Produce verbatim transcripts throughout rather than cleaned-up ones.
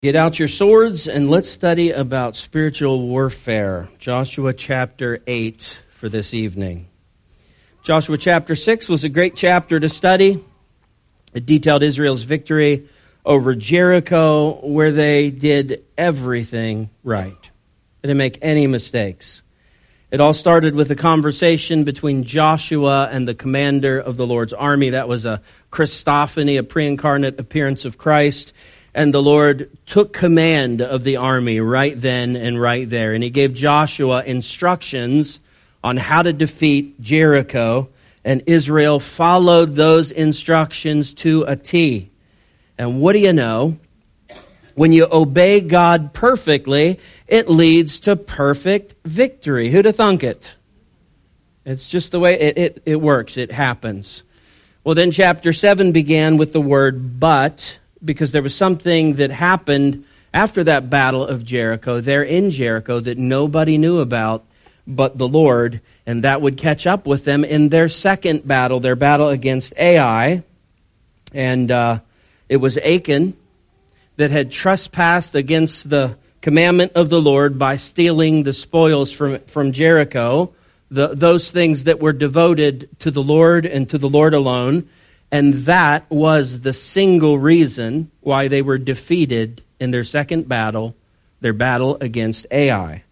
Get out your swords and let's study about spiritual warfare. Joshua chapter eight for this evening. Joshua chapter six was a great chapter to study. It detailed Israel's victory over Jericho, where they did everything right. They didn't make any mistakes. It all started with a conversation between Joshua and the commander of the Lord's army. That was a Christophany, a pre-incarnate appearance of Christ. And the Lord took command of the army right then and right there. And he gave Joshua instructions on how to defeat Jericho. And Israel followed those instructions to a T. And what do you know? When you obey God perfectly, it leads to perfect victory. Who'd have thunk it? It's just the way it, it, it works. It happens. Well, then chapter seven began with the word but, because there was something that happened after that battle of Jericho, there in Jericho, that nobody knew about but the Lord, and that would catch up with them in their second battle, their battle against Ai. And uh, it was Achan that had trespassed against the commandment of the Lord by stealing the spoils from, from Jericho, the, those things that were devoted to the Lord and to the Lord alone. And that was the single reason why they were defeated in their second battle, their battle against Ai.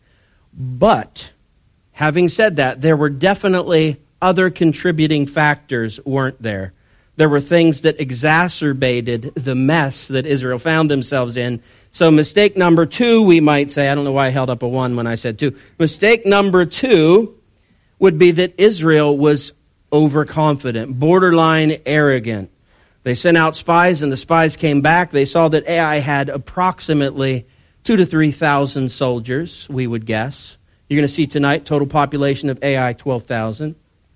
But, having said that, there were definitely other contributing factors, weren't there? There were things that exacerbated the mess that Israel found themselves in. So mistake number two, we might say, I don't know why I held up a one when I said two. Mistake number two would be that Israel was overconfident, borderline arrogant. They sent out spies, and the spies came back. They saw that Ai had approximately two to three thousand soldiers, we would guess. You're going to see tonight, total population of Ai, twelve thousand.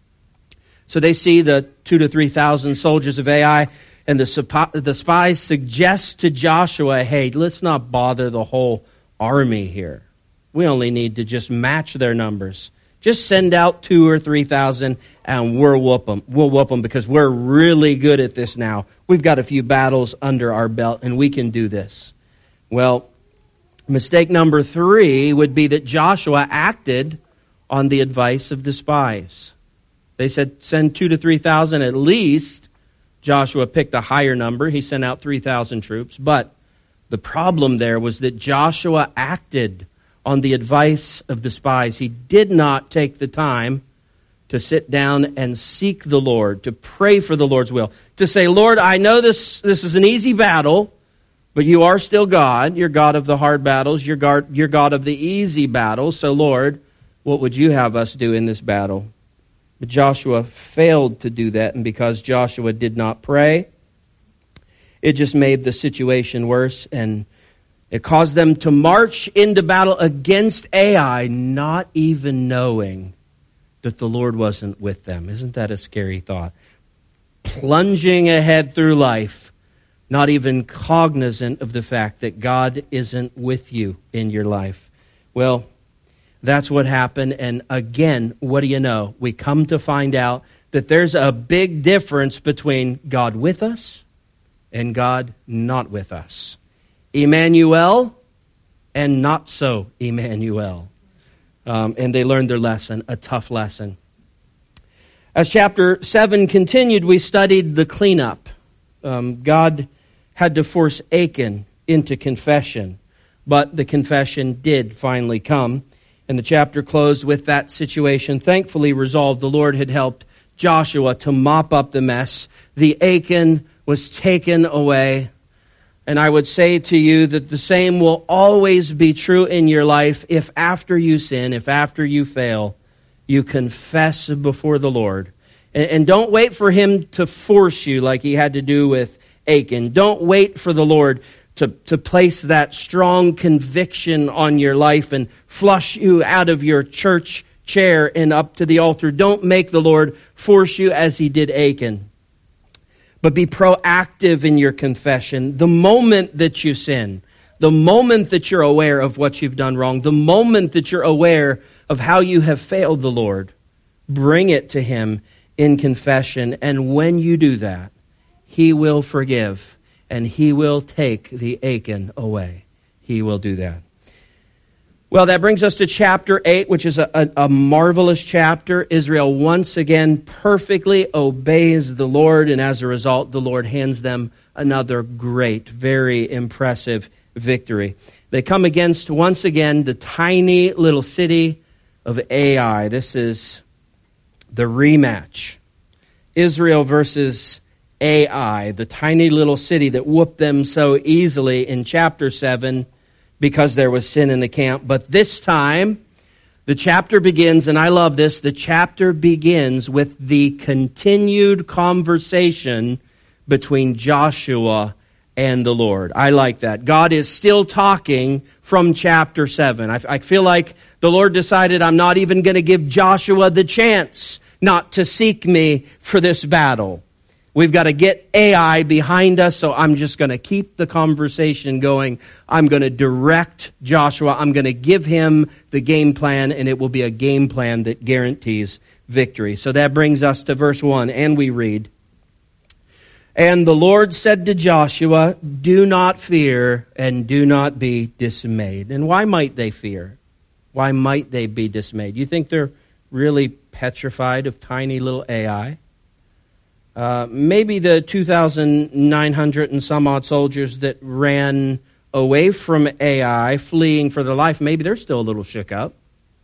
So they see the two to three thousand soldiers of Ai, and the, the spies suggest to Joshua, hey, let's not bother the whole army here. We only need to just match their numbers. Just send out two or three thousand, and we'll whoop them. We'll whoop them because we're really good at this now. We've got a few battles under our belt, and we can do this. Well, mistake number three would be that Joshua acted on the advice of the spies. They said send two to three thousand at least. Joshua picked a higher number. He sent out three thousand troops. But the problem there was that Joshua acted on the advice of the spies. He did not take the time to sit down and seek the Lord, to pray for the Lord's will, to say, Lord, I know this, this is an easy battle, but you are still God. You're God of the hard battles. You're God, you're God of the easy battles. So Lord, what would you have us do in this battle? But Joshua failed to do that, and because Joshua did not pray, it just made the situation worse, and it caused them to march into battle against Ai, not even knowing that the Lord wasn't with them. Isn't that a scary thought? Plunging ahead through life, not even cognizant of the fact that God isn't with you in your life. Well, that's what happened. And again, what do you know? We come to find out that there's a big difference between God with us and God not with us. Emmanuel and not so Emmanuel. Um, and they learned their lesson, a tough lesson. As chapter seven continued, we studied the cleanup. Um, God had to force Achan into confession, but the confession did finally come. And the chapter closed with that situation thankfully resolved. The Lord had helped Joshua to mop up the mess. The Achan was taken away. And I would say to you that the same will always be true in your life if after you sin, if after you fail, you confess before the Lord. And, and don't wait for Him to force you like He had to do with Achan. Don't wait for the Lord to, to place that strong conviction on your life and flush you out of your church chair and up to the altar. Don't make the Lord force you as He did Achan. But be proactive in your confession. The moment that you sin, the moment that you're aware of what you've done wrong, the moment that you're aware of how you have failed the Lord, bring it to Him in confession. And when you do that, He will forgive and He will take the Achan away. He will do that. Well, that brings us to chapter eight, which is a, a, a marvelous chapter. Israel once again perfectly obeys the Lord, and as a result, the Lord hands them another great, very impressive victory. They come against, once again, the tiny little city of Ai. This is the rematch. Israel versus Ai, the tiny little city that whooped them so easily in chapter seven because there was sin in the camp. But this time, the chapter begins, and I love this, the chapter begins with the continued conversation between Joshua and the Lord. I like that. God is still talking from chapter seven. I, I feel like the Lord decided, I'm not even going to give Joshua the chance not to seek me for this battle. We've got to get Ai behind us, so I'm just going to keep the conversation going. I'm going to direct Joshua. I'm going to give him the game plan, and it will be a game plan that guarantees victory. So that brings us to verse one, and we read, "And the Lord said to Joshua, do not fear and do not be dismayed." And why might they fear? Why might they be dismayed? You think they're really petrified of tiny little Ai? Uh, maybe the two thousand nine hundred and some odd soldiers that ran away from Ai, fleeing for their life, maybe they're still a little shook up.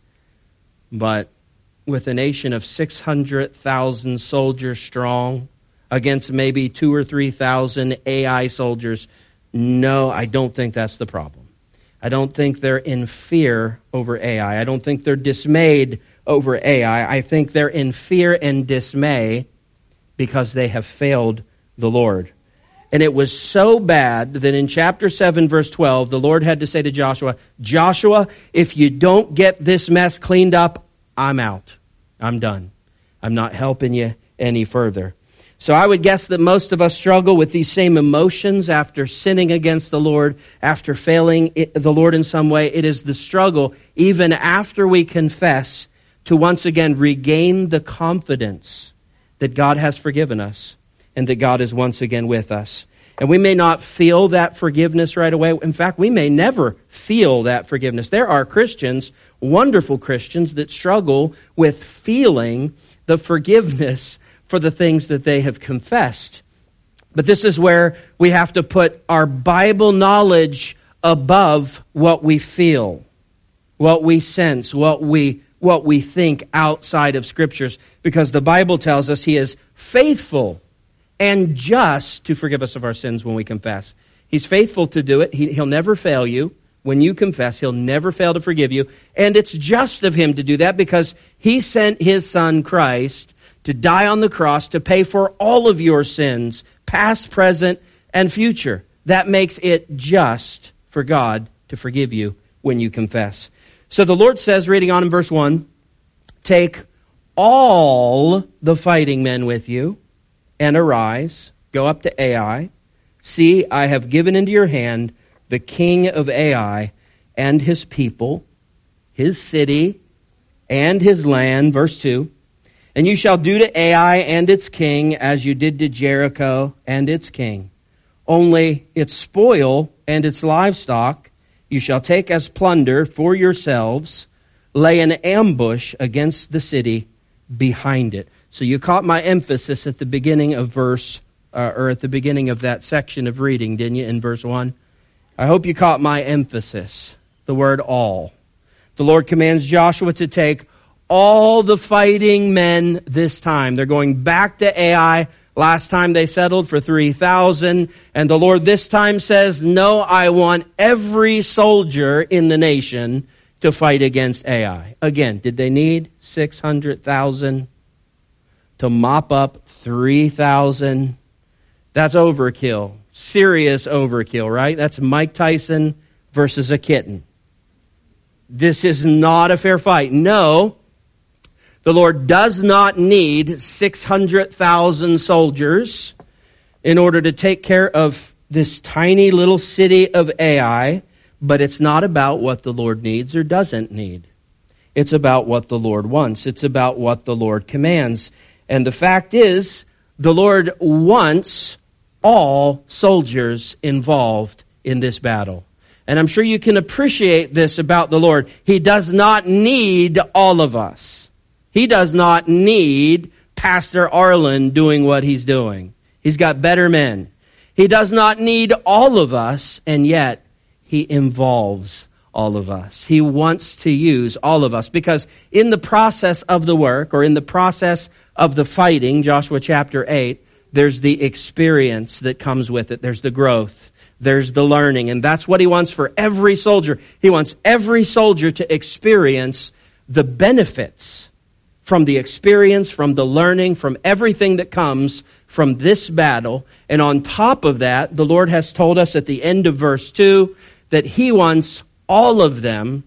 But with a nation of six hundred thousand soldiers strong against maybe two or three thousand Ai soldiers, no, I don't think that's the problem. I don't think they're in fear over Ai. I don't think they're dismayed over Ai. I think they're in fear and dismay because they have failed the Lord. And it was so bad that in chapter seven, verse twelve, the Lord had to say to Joshua, Joshua, if you don't get this mess cleaned up, I'm out. I'm done. I'm not helping you any further. So I would guess that most of us struggle with these same emotions after sinning against the Lord, after failing the Lord in some way. It is the struggle, even after we confess, to once again regain the confidence that God has forgiven us and that God is once again with us. And we may not feel that forgiveness right away. In fact, we may never feel that forgiveness. There are Christians, wonderful Christians, that struggle with feeling the forgiveness for the things that they have confessed. But this is where we have to put our Bible knowledge above what we feel, what we sense, what we what we think outside of Scriptures, because the Bible tells us He is faithful and just to forgive us of our sins when we confess. He's faithful to do it. He, he'll never fail you. When you confess, He'll never fail to forgive you. And it's just of Him to do that because He sent His Son Christ to die on the cross to pay for all of your sins, past, present, and future. That makes it just for God to forgive you when you confess. So the Lord says, reading on in verse one, take all the fighting men with you and arise, go up to Ai. See, I have given into your hand the king of Ai and his people, his city, and his land. Verse two, and you shall do to Ai and its king as you did to Jericho and its king. Only its spoil and its livestock you shall take as plunder for yourselves, lay an ambush against the city behind it. So you caught my emphasis at the beginning of verse, uh, or at the beginning of that section of reading, didn't you, in verse one? I hope you caught my emphasis, the word all. The Lord commands Joshua to take all the fighting men this time. They're going back to Ai. Last time they settled for three thousand. And the Lord this time says, no, I want every soldier in the nation to fight against Ai. Again, did they need six hundred thousand to mop up three thousand? That's overkill. Serious overkill, right? That's Mike Tyson versus a kitten. This is not a fair fight. No. The Lord does not need six hundred thousand soldiers in order to take care of this tiny little city of Ai, but it's not about what the Lord needs or doesn't need. It's about what the Lord wants. It's about what the Lord commands. And the fact is, the Lord wants all soldiers involved in this battle. And I'm sure you can appreciate this about the Lord. He does not need all of us. He does not need Pastor Arlen doing what he's doing. He's got better men. He does not need all of us, and yet he involves all of us. He wants to use all of us, because in the process of the work, or in the process of the fighting, Joshua chapter eight, there's the experience that comes with it. There's the growth. There's the learning. And that's what he wants for every soldier. He wants every soldier to experience the benefits from the experience, from the learning, from everything that comes from this battle. And on top of that, the Lord has told us at the end of verse two that he wants all of them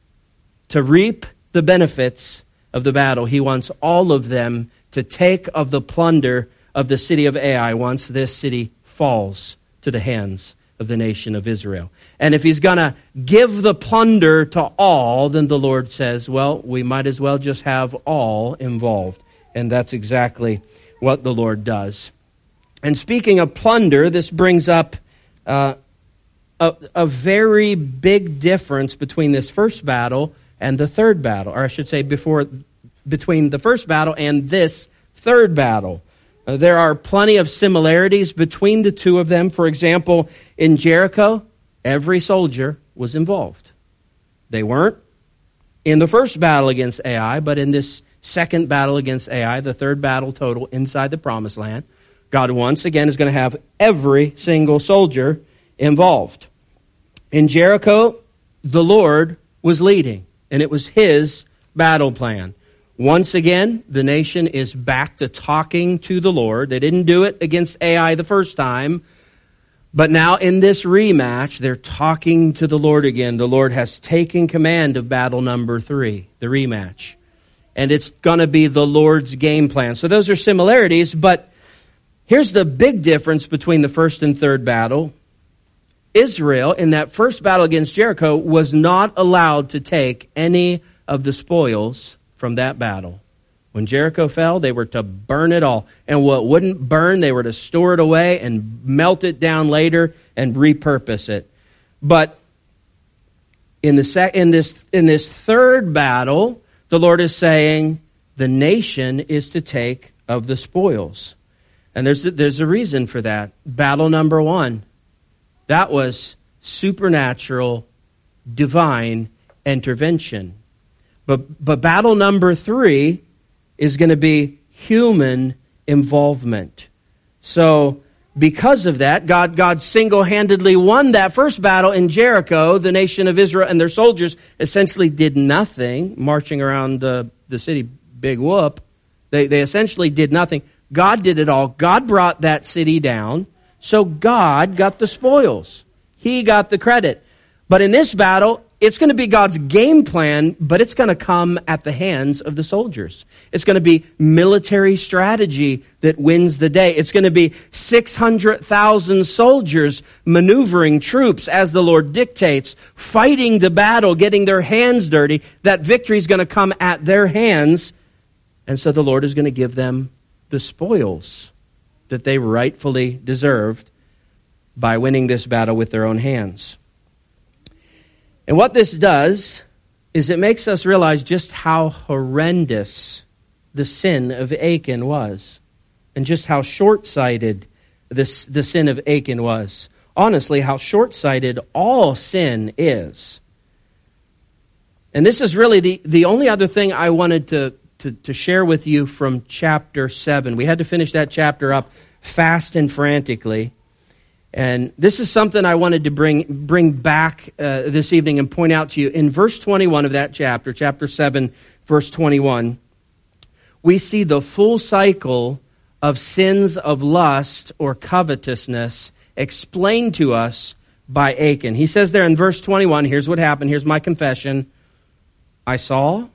to reap the benefits of the battle. He wants all of them to take of the plunder of the city of Ai once this city falls to the hands of the nation of Israel. And if he's going to give the plunder to all, then the Lord says, well, we might as well just have all involved. And that's exactly what the Lord does. And speaking of plunder, this brings up uh, a, a very big difference between this first battle and the third battle. Or I should say before, between the first battle and this third battle. Uh, there are plenty of similarities between the two of them. For example, in Jericho, every soldier was involved. They weren't in the first battle against Ai, but in this second battle against Ai, the third battle total inside the promised land, God once again is going to have every single soldier involved. In Jericho, the Lord was leading, and it was his battle plan. Once again, the nation is back to talking to the Lord. They didn't do it against Ai the first time, but now in this rematch, they're talking to the Lord again. The Lord has taken command of battle number three, the rematch. And it's going to be the Lord's game plan. So those are similarities, but here's the big difference between the first and third battle. Israel, in that first battle against Jericho, was not allowed to take any of the spoils from that battle. When Jericho fell, they were to burn it all. And what wouldn't burn, they were to store it away and melt it down later and repurpose it. But in the sec- in this in this third battle, the Lord is saying the nation is to take of the spoils. And there's a, there's a reason for that. Battle number one, that was supernatural, divine intervention. But but battle number three is going to be human involvement. So because of that, God God single-handedly won that first battle in Jericho. The nation of Israel and their soldiers essentially did nothing, marching around the, the city, big whoop. They, they essentially did nothing. God did it all. God brought that city down. So God got the spoils. He got the credit. But in this battle, it's going to be God's game plan, but it's going to come at the hands of the soldiers. It's going to be military strategy that wins the day. It's going to be six hundred thousand soldiers maneuvering troops as the Lord dictates, fighting the battle, getting their hands dirty. That victory is going to come at their hands. And so the Lord is going to give them the spoils that they rightfully deserved by winning this battle with their own hands. And what this does is it makes us realize just how horrendous the sin of Achan was, and just how short-sighted this, the sin of Achan was. Honestly, how short-sighted all sin is. And this is really the, the only other thing I wanted to, to, to share with you from chapter seven. We had to finish that chapter up fast and frantically. And this is something I wanted to bring bring back uh, this evening and point out to you. In verse twenty-one of that chapter, chapter seven, verse twenty-one, we see the full cycle of sins of lust or covetousness explained to us by Achan. He says there in verse twenty-one, here's what happened, here's my confession. I saw,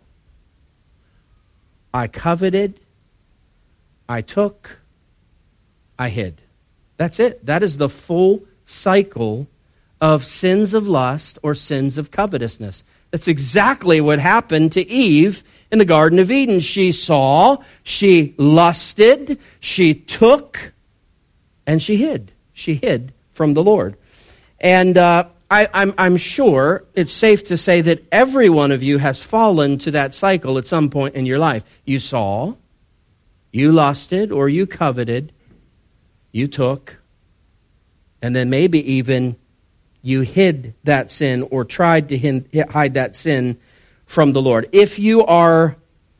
I coveted, I took, I hid. That's it. That is the full cycle of sins of lust or sins of covetousness. That's exactly what happened to Eve in the Garden of Eden. She saw, she lusted, she took, and she hid. She hid from the Lord. And uh, I, I'm, I'm sure it's safe to say that every one of you has fallen to that cycle at some point in your life. You saw, you lusted, or you coveted, you took, and then maybe even you hid that sin or tried to hide that sin from the Lord. If you are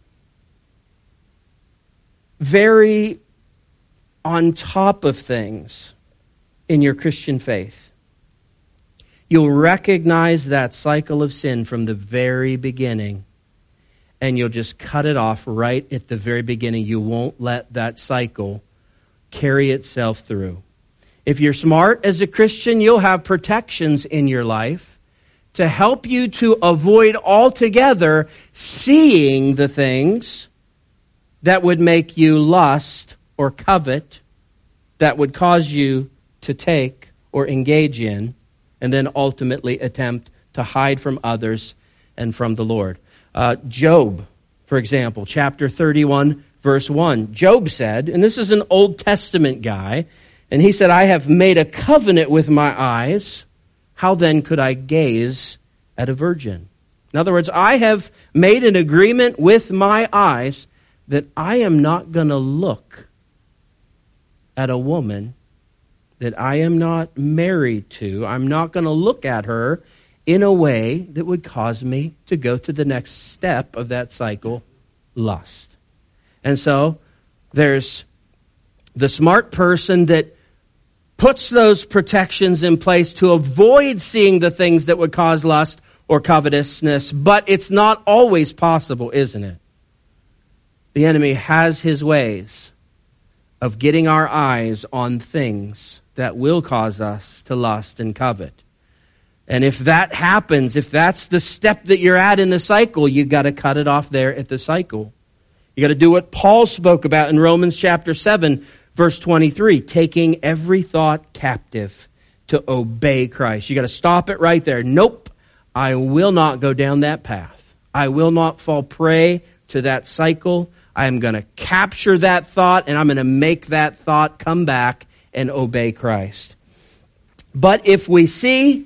very on top of things in your Christian faith, you'll recognize that cycle of sin from the very beginning, and you'll just cut it off right at the very beginning. You won't let that cycle carry itself through. If you're smart as a Christian, you'll have protections in your life to help you to avoid altogether seeing the things that would make you lust or covet, that would cause you to take or engage in, and then ultimately attempt to hide from others and from the Lord. Uh, Job, for example, chapter thirty-one, verse one. Job said, and this is an Old Testament guy, and he said, I have made a covenant with my eyes. How then could I gaze at a virgin? In other words, I have made an agreement with my eyes that I am not going to look at a woman that I am not married to. I'm not going to look at her in a way that would cause me to go to the next step of that cycle, lust. And so there's the smart person that puts those protections in place to avoid seeing the things that would cause lust or covetousness, but it's not always possible, isn't it? The enemy has his ways of getting our eyes on things that will cause us to lust and covet. And if that happens, if that's the step that you're at in the cycle, you've got to cut it off there at the cycle. You got to do what Paul spoke about in Romans chapter seven, verse twenty-three, taking every thought captive to obey Christ. You got to stop it right there. Nope, I will not go down that path. I will not fall prey to that cycle. I am going to capture that thought, and I'm going to make that thought come back and obey Christ. But if we see,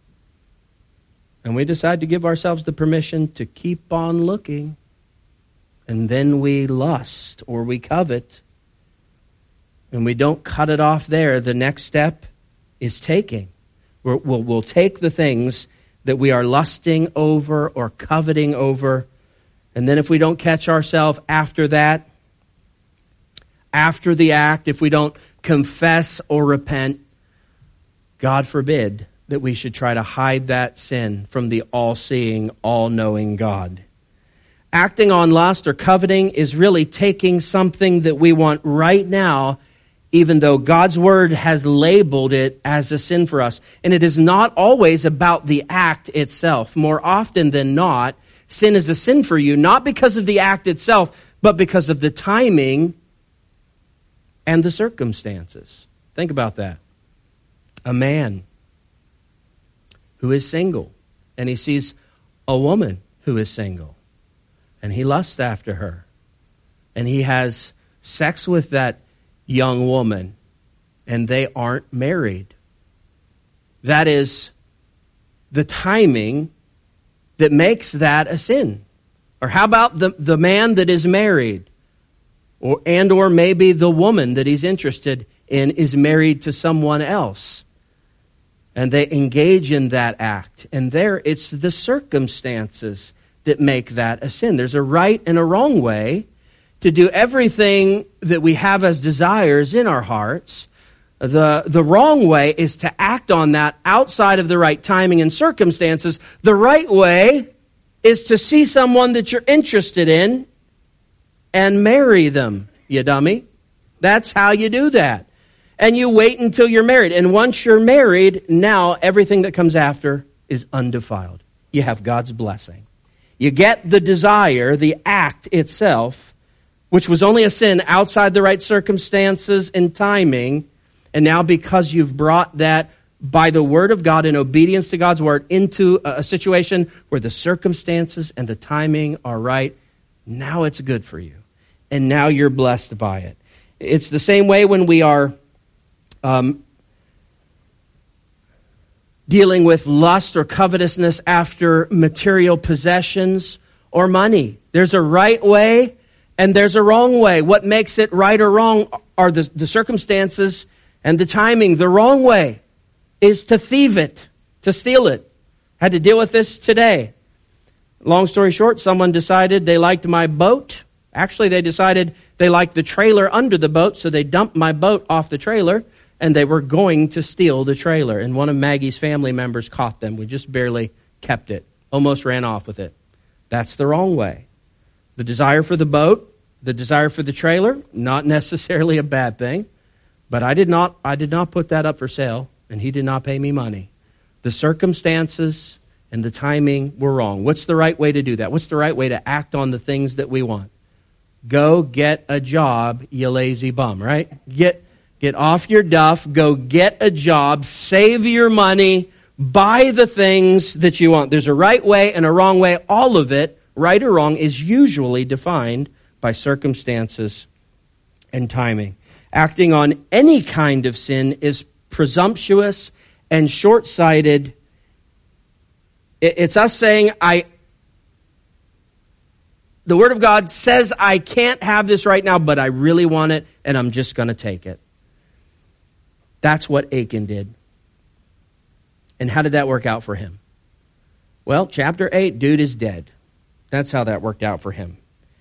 and we decide to give ourselves the permission to keep on looking, and then we lust or we covet, and we don't cut it off there, the next step is taking. We're, we'll, we'll take the things that we are lusting over or coveting over, and then if we don't catch ourselves after that, after the act, if we don't confess or repent, God forbid that we should try to hide that sin from the all-seeing, all-knowing God. Acting on lust or coveting is really taking something that we want right now, even though God's word has labeled it as a sin for us. And it is not always about the act itself. More often than not, sin is a sin for you, not because of the act itself, but because of the timing and the circumstances. Think about that. A man who is single, and he sees a woman who is single, and he lusts after her, and he has sex with that young woman, and they aren't married. That is the timing that makes that a sin. Or how about the, the man that is married? Or and or maybe the woman that he's interested in is married to someone else. And they engage in that act. And there, it's the circumstances that make that a sin. There's a right and a wrong way to do everything that we have as desires in our hearts. The, the wrong way is to act on that outside of the right timing and circumstances. The right way is to see someone that you're interested in and marry them, you dummy. That's how you do that. And you wait until you're married. And once you're married, now everything that comes after is undefiled. You have God's blessing. You get the desire, the act itself, which was only a sin outside the right circumstances and timing. And now because you've brought that by the word of God in obedience to God's word into a situation where the circumstances and the timing are right, now it's good for you. And now you're blessed by it. It's the same way when we are um, dealing with lust or covetousness after material possessions or money. There's a right way and there's a wrong way. What makes it right or wrong are the, the circumstances and the timing. The wrong way is to thieve it, to steal it. Had to deal with this today. Long story short, someone decided they liked my boat. Actually, they decided they liked the trailer under the boat, so they dumped my boat off the trailer, and they were going to steal the trailer. And one of Maggie's family members caught them. We just barely kept it. Almost ran off with it. That's the wrong way. The desire for the boat, the desire for the trailer, not necessarily a bad thing. But I did not, I did not put that up for sale, and he did not pay me money. The circumstances and the timing were wrong. What's the right way to do that? What's the right way to act on the things that we want? Go get a job, you lazy bum, right? Get get off your duff, go get a job, save your money, buy the things that you want. There's a right way and a wrong way. All of it, right or wrong, is usually defined by circumstances and timing. Acting on any kind of sin is presumptuous and short-sighted. It's us saying, I, the Word of God says I can't have this right now, but I really want it, and I'm just going to take it. That's what Achan did. And how did that work out for him? Well, chapter eight, dude is dead. That's how that worked out for him.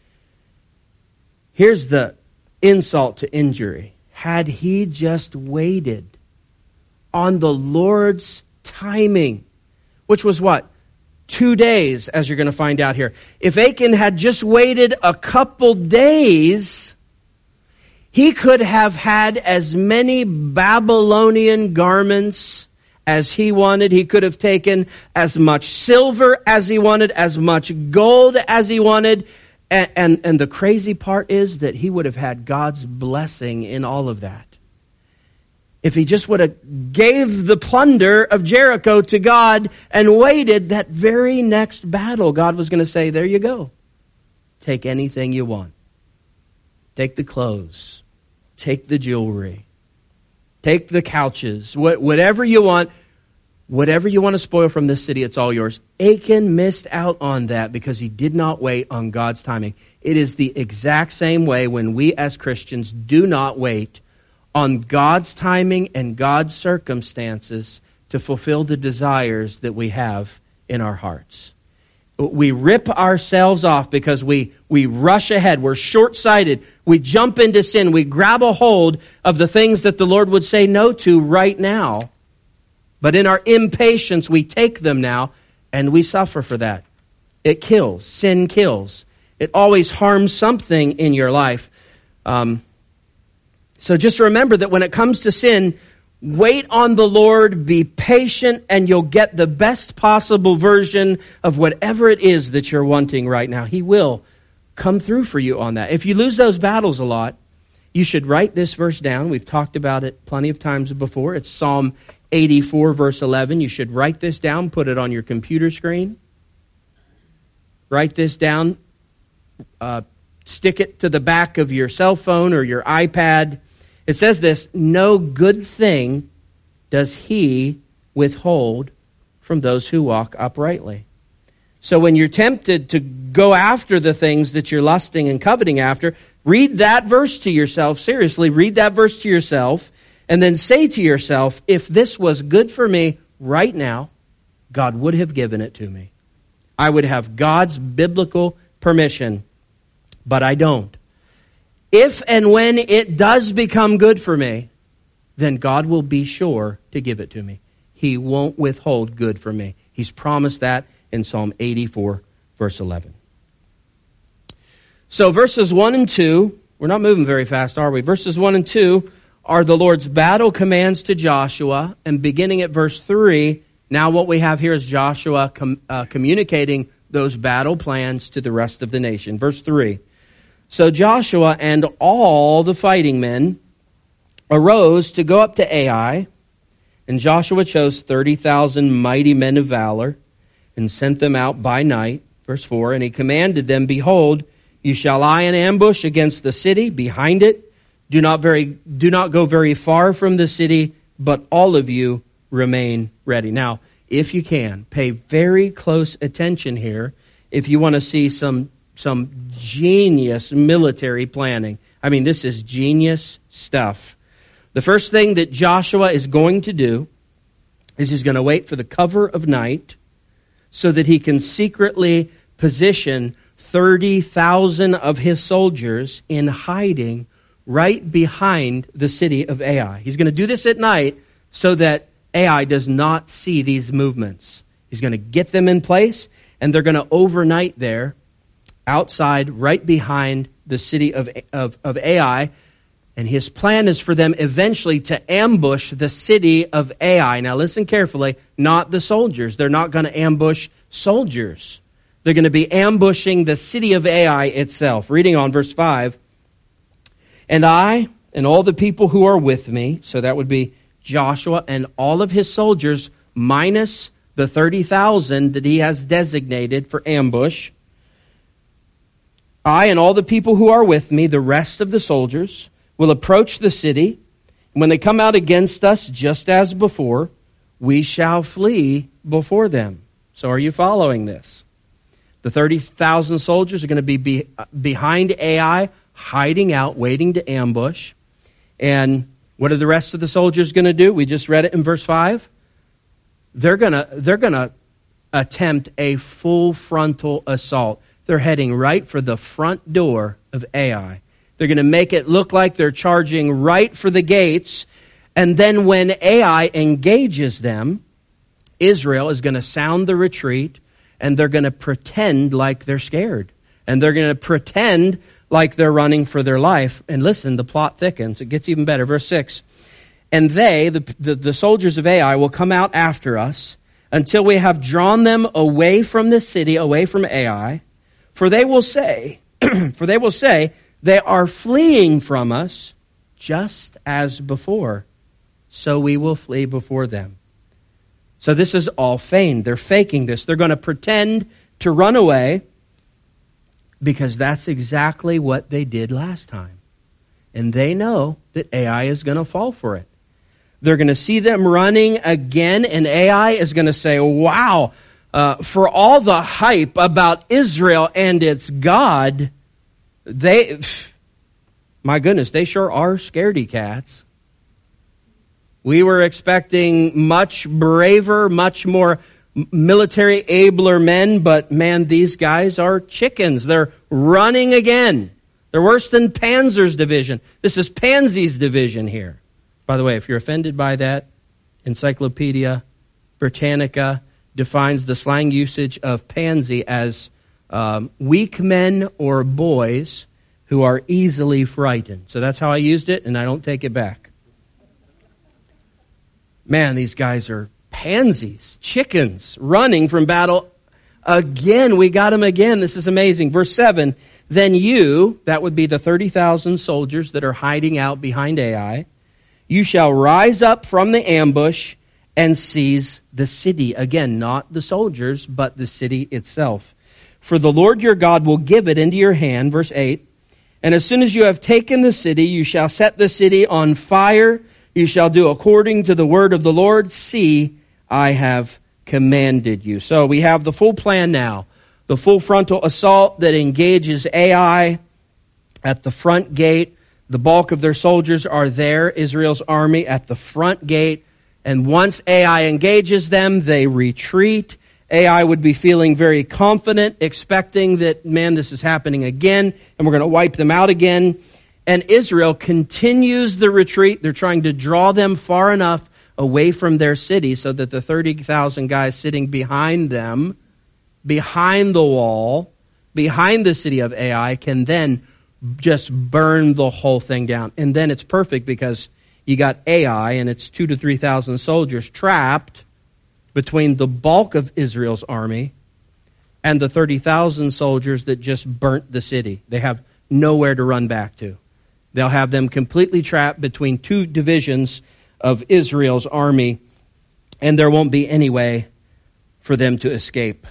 Here's the insult to injury. Had he just waited on the Lord's timing, which was what? Two days, as you're going to find out here. If Achan had just waited a couple days, he could have had as many Babylonian garments as he wanted. He could have taken as much silver as he wanted, as much gold as he wanted. And, and, and the crazy part is that he would have had God's blessing in all of that. If he just would have gave the plunder of Jericho to God and waited, that very next battle, God was going to say, there you go. Take anything you want. Take the clothes. Take the jewelry. Take the couches. Wh- whatever you want. Whatever you want to spoil from this city, it's all yours. Achan missed out on that because he did not wait on God's timing. It is the exact same way when we as Christians do not wait on God's timing and God's circumstances to fulfill the desires that we have in our hearts. We rip ourselves off because we, we rush ahead. We're short-sighted. We jump into sin. We grab a hold of the things that the Lord would say no to right now. But in our impatience, we take them now, and we suffer for that. It kills. Sin kills. It always harms something in your life. Um, so just remember that when it comes to sin, wait on the Lord, be patient, and you'll get the best possible version of whatever it is that you're wanting right now. He will come through for you on that. If you lose those battles a lot, you should write this verse down. We've talked about it plenty of times before. It's Psalm eighty-four, verse eleven. You should write this down, put it on your computer screen. Write this down, uh, stick it to the back of your cell phone or your iPad. It says this, no good thing does he withhold from those who walk uprightly. So when you're tempted to go after the things that you're lusting and coveting after, read that verse to yourself. Seriously, read that verse to yourself. And then say to yourself, if this was good for me right now, God would have given it to me. I would have God's biblical permission, but I don't. If and when it does become good for me, then God will be sure to give it to me. He won't withhold good from me. He's promised that in Psalm eighty-four, verse eleven. So verses one and two, we're not moving very fast, are we? Verses one and two are the Lord's battle commands to Joshua. And beginning at verse three, now what we have here is Joshua com- uh, communicating those battle plans to the rest of the nation. Verse three. So Joshua and all the fighting men arose to go up to Ai, and Joshua chose thirty thousand mighty men of valor and sent them out by night. Verse four, and he commanded them, behold, you shall lie in ambush against the city, behind it. Do not very, do not go very far from the city, but all of you remain ready. Now, if you can, pay very close attention here if you want to see some some genius military planning. I mean, this is genius stuff. The first thing that Joshua is going to do is he's going to wait for the cover of night so that he can secretly position thirty thousand of his soldiers in hiding right behind the city of Ai. He's going to do this at night so that Ai does not see these movements. He's going to get them in place, and they're going to overnight there outside right behind the city of, of, of Ai. And his plan is for them eventually to ambush the city of Ai. Now listen carefully, not the soldiers. They're not going to ambush soldiers. They're going to be ambushing the city of Ai itself. Reading on verse five. And I and all the people who are with me, so that would be Joshua and all of his soldiers, minus the thirty thousand that he has designated for ambush. I and all the people who are with me, the rest of the soldiers, will approach the city. When they come out against us, just as before, we shall flee before them. So are you following this? The thirty thousand soldiers are going to be, be behind Ai, hiding out, waiting to ambush. And what are the rest of the soldiers going to do? We just read it in verse five. They're going to they're going to attempt a full frontal assault. They're heading right for the front door of Ai. They're going to make it look like they're charging right for the gates. And then when Ai engages them, Israel is going to sound the retreat, and they're going to pretend like they're scared. And they're going to pretend like they're running for their life. And listen, the plot thickens. It gets even better. Verse six. And they, the, the, the soldiers of Ai, will come out after us until we have drawn them away from the city, away from Ai. For they will say, for they will say, they are fleeing from us just as before. So we will flee before them. So this is all feigned. They're faking this. They're going to pretend to run away because that's exactly what they did last time. And they know that Ai is going to fall for it. They're going to see them running again, and Ai is going to say, wow, uh, for all the hype about Israel and its God, they, my goodness, they sure are scaredy cats. We were expecting much braver, much more military abler men, but man, these guys are chickens. They're running again. They're worse than Panzer's division. This is Pansy's division here. By the way, if you're offended by that, Encyclopedia Britannica defines the slang usage of pansy as um, weak men or boys who are easily frightened. So that's how I used it, and I don't take it back. Man, these guys are pansies, chickens, running from battle again. We got them again. This is amazing. Verse seven, then you, that would be the thirty thousand soldiers that are hiding out behind Ai, you shall rise up from the ambush and seize the city. Again, not the soldiers, but the city itself. For the Lord your God will give it into your hand. Verse eight, and as soon as you have taken the city, you shall set the city on fire. You shall do according to the word of the Lord. See, I have commanded you. So we have the full plan now. The full frontal assault that engages Ai at the front gate. The bulk of their soldiers are there, Israel's army, at the front gate. And once Ai engages them, they retreat. Ai would be feeling very confident, expecting that, man, this is happening again, and we're going to wipe them out again. And Israel continues the retreat. They're trying to draw them far enough away from their city so that the thirty thousand guys sitting behind them, behind the wall, behind the city of Ai, can then just burn the whole thing down. And then it's perfect because you got Ai and its two to three thousand soldiers trapped between the bulk of Israel's army and the thirty thousand soldiers that just burnt the city. They have nowhere to run back to. They'll have them completely trapped between two divisions of Israel's army, and there won't be any way for them to escape.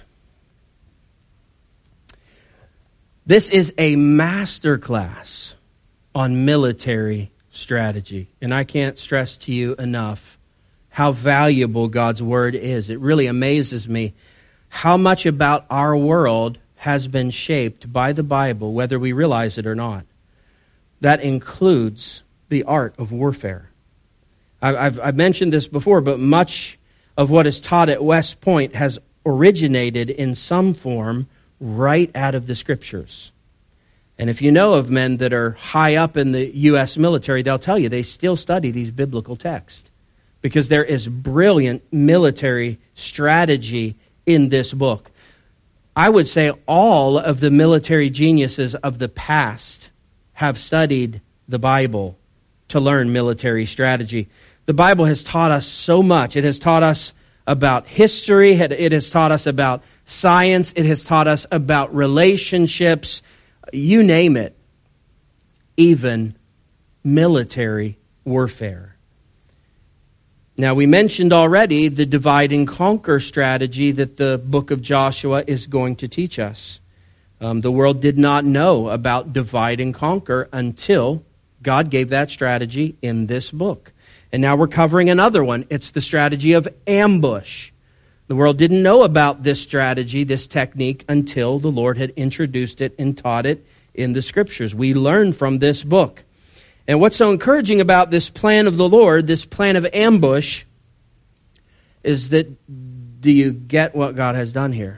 This is a masterclass on military strategy, and I can't stress to you enough how valuable God's Word is. It really amazes me how much about our world has been shaped by the Bible, whether we realize it or not. That includes the art of warfare. I've, I've mentioned this before, but much of what is taught at West Point has originated in some form right out of the Scriptures. And if you know of men that are high up in the U S military, they'll tell you they still study these biblical texts because there is brilliant military strategy in this book. I would say all of the military geniuses of the past have studied the Bible to learn military strategy. The Bible has taught us so much. It has taught us about history. It has taught us about science. It has taught us about relationships. You name it. Even military warfare. Now, we mentioned already the divide and conquer strategy that the book of Joshua is going to teach us. Um, the world did not know about divide and conquer until God gave that strategy in this book. And now we're covering another one. It's the strategy of ambush. The world didn't know about this strategy, this technique, until the Lord had introduced it and taught it in the Scriptures. We learn from this book. And what's so encouraging about this plan of the Lord, this plan of ambush, is that, do you get what God has done here?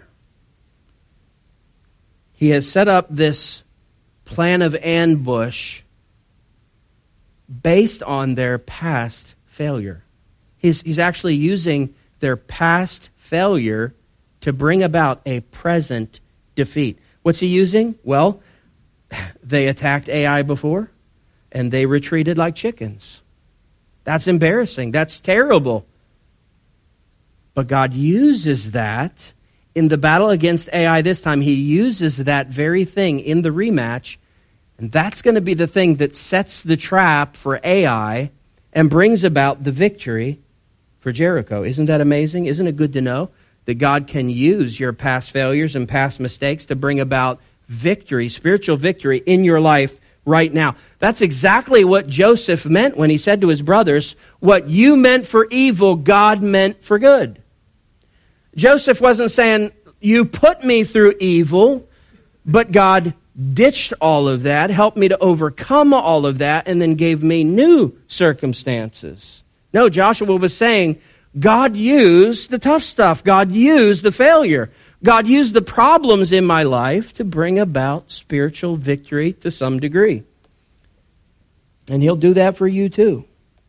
He has set up this plan of ambush based on their past failure. He's, he's actually using their past failure to bring about a present defeat. What's he using? Well, they attacked Ai before, and they retreated like chickens. That's embarrassing. That's terrible. But God uses that in the battle against Ai this time. He uses that very thing in the rematch, and that's going to be the thing that sets the trap for Ai and brings about the victory for Jericho. Isn't that amazing? Isn't it good to know that God can use your past failures and past mistakes to bring about victory, spiritual victory in your life right now? That's exactly what Joseph meant when he said to his brothers, what you meant for evil, God meant for good. Joseph wasn't saying, you put me through evil, but God ditched all of that, helped me to overcome all of that, and then gave me new circumstances. No, Joshua was saying, God used the tough stuff. God used the failure. God used the problems in my life to bring about spiritual victory to some degree. And He'll do that for you too.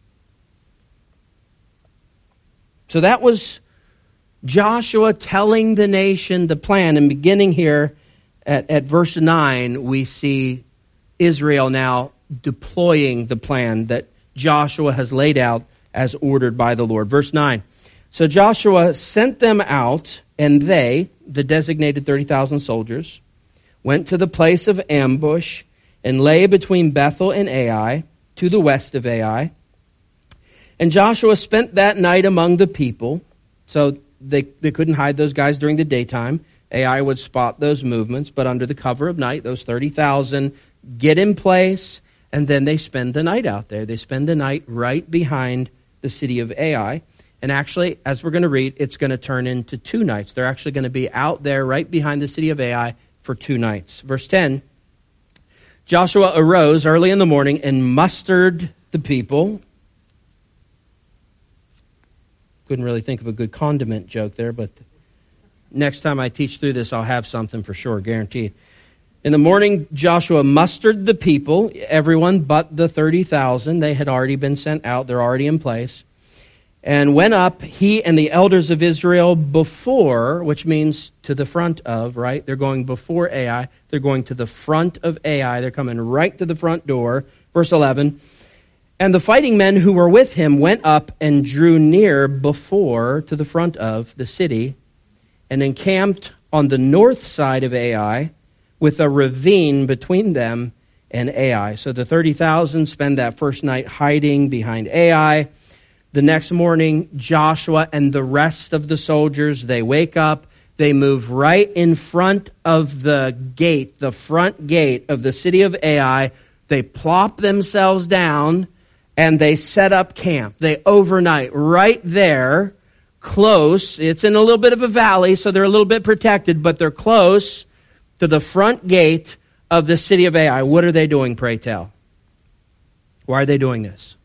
So that was Joshua telling the nation the plan. And beginning here at, at verse nine, we see Israel now deploying the plan that Joshua has laid out as ordered by the Lord. Verse nine. So Joshua sent them out, and they, the designated thirty thousand soldiers, went to the place of ambush and lay between Bethel and Ai, to the west of Ai. And Joshua spent that night among the people. So they, they couldn't hide those guys during the daytime. Ai would spot those movements, but under the cover of night, those thirty thousand get in place, and then they spend the night out there. They spend the night right behind the city of Ai. And actually, as we're going to read, it's going to turn into two nights. They're actually going to be out there right behind the city of Ai for two nights. Verse ten, Joshua arose early in the morning and mustered the people. Couldn't really think of a good condiment joke there, but next time I teach through this, I'll have something for sure, guaranteed. In the morning, Joshua mustered the people, everyone but the thirty thousand. They had already been sent out. They're already in place. And went up, he and the elders of Israel before, which means to the front of, right? They're going before Ai. They're going to the front of Ai. They're coming right to the front door. Verse eleven. And the fighting men who were with him went up and drew near before to the front of the city and encamped on the north side of Ai with a ravine between them and Ai. So the thirty thousand spend that first night hiding behind Ai. The next morning, Joshua and the rest of the soldiers, they wake up. They move right in front of the gate, the front gate of the city of Ai. They plop themselves down, and they set up camp. They overnight right there, close. It's in a little bit of a valley, so they're a little bit protected, but they're close to the front gate of the city of Ai. What are they doing, pray tell? Why are they doing this?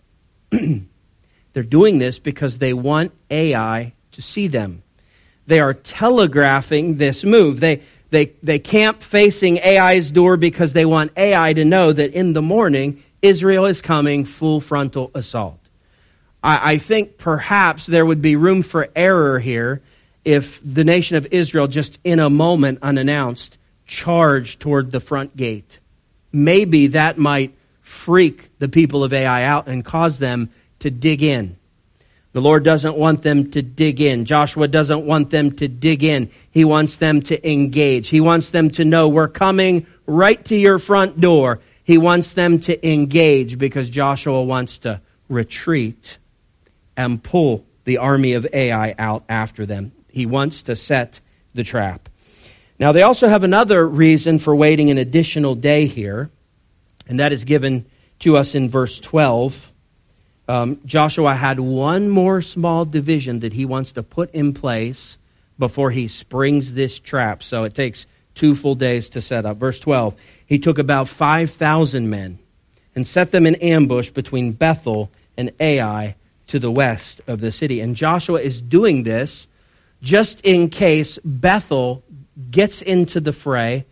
They're doing this because they want Ai to see them. They are telegraphing this move. They they they camp facing Ai's door because they want Ai to know that in the morning Israel is coming full frontal assault. I, I think perhaps there would be room for error here if the nation of Israel just in a moment unannounced charged toward the front gate. Maybe that might freak the people of Ai out and cause them to dig in. The Lord doesn't want them to dig in. Joshua doesn't want them to dig in. He wants them to engage. He wants them to know we're coming right to your front door. He wants them to engage because Joshua wants to retreat and pull the army of Ai out after them. He wants to set the trap. Now, they also have another reason for waiting an additional day here, and that is given to us in verse twelve. Um, Joshua had one more small division that he wants to put in place before he springs this trap. So it takes two full days to set up. Verse twelve, he took about five thousand men and set them in ambush between Bethel and Ai to the west of the city. And Joshua is doing this just in case Bethel gets into the fray,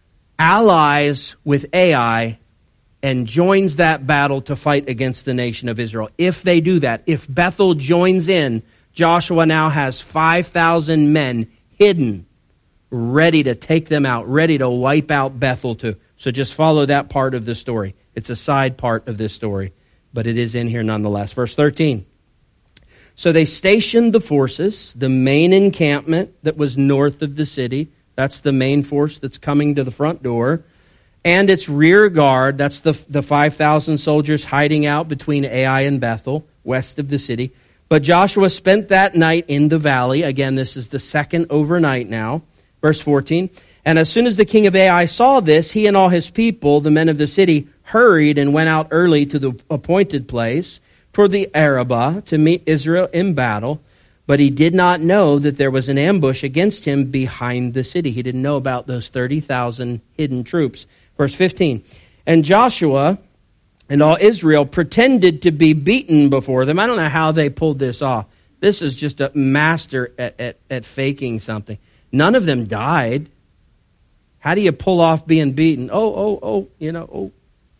allies with Ai, and joins that battle to fight against the nation of Israel. If they do that, if Bethel joins in, Joshua now has five thousand men hidden, ready to take them out, ready to wipe out Bethel too. So just follow that part of the story. It's a side part of this story, but it is in here nonetheless. Verse thirteen. So they stationed the forces, the main encampment that was north of the city. That's the main force that's coming to the front door. And its rear guard, that's the, the five thousand soldiers hiding out between Ai and Bethel, west of the city. But Joshua spent that night in the valley. Again, this is the second overnight now. Verse fourteen. And as soon as the king of Ai saw this, he and all his people, the men of the city, hurried and went out early to the appointed place toward the Arabah to meet Israel in battle. But he did not know that there was an ambush against him behind the city. He didn't know about those thirty thousand hidden troops. Verse fifteen. And Joshua and all Israel pretended to be beaten before them. I don't know how they pulled this off. This is just a master at, at, at faking something. None of them died. How do you pull off being beaten? Oh, oh, oh, you know, oh,